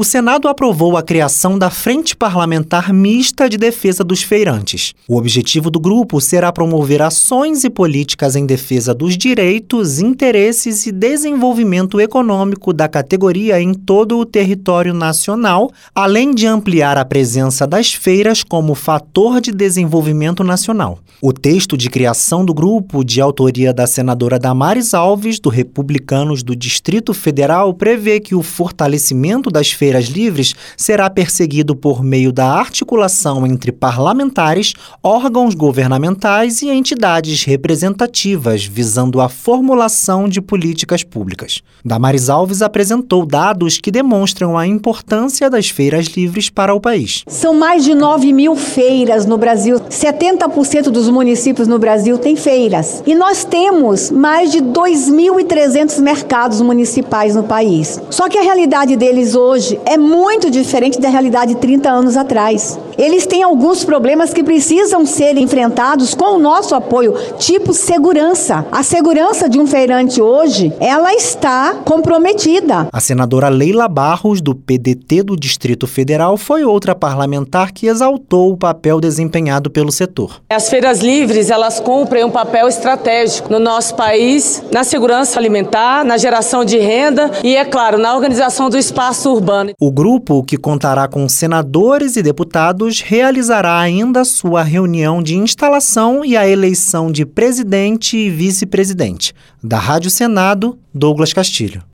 O Senado aprovou a criação da Frente Parlamentar Mista de Defesa dos Feirantes. O objetivo do grupo será promover ações e políticas em defesa dos direitos, interesses e desenvolvimento econômico da categoria em todo o território nacional, além de ampliar a presença das feiras como fator de desenvolvimento nacional. O texto de criação do grupo, de autoria da senadora Damares Alves, do Republicanos do Distrito Federal, prevê que o fortalecimento das feiras livres será perseguido por meio da articulação entre parlamentares, órgãos governamentais e entidades representativas, visando a formulação de políticas públicas. Damares Alves apresentou dados que demonstram a importância das feiras livres para o país. São mais de 9.000 feiras no Brasil. 70% dos municípios no Brasil têm feiras. E nós temos mais de 2.300 mercados municipais no país. Só que a realidade deles hoje é muito diferente da realidade de 30 anos atrás. Eles têm alguns problemas que precisam ser enfrentados com o nosso apoio, tipo segurança. A segurança de um feirante hoje, ela está comprometida. A senadora Leila Barros, do PDT do Distrito Federal, foi outra parlamentar que exaltou o papel desempenhado pelo setor. As feiras livres, elas cumprem um papel estratégico no nosso país, na segurança alimentar, na geração de renda e, é claro, na organização do espaço urbano. O grupo, que contará com senadores e deputados, realizará ainda sua reunião de instalação e a eleição de presidente e vice-presidente. Da Rádio Senado, Douglas Castilho.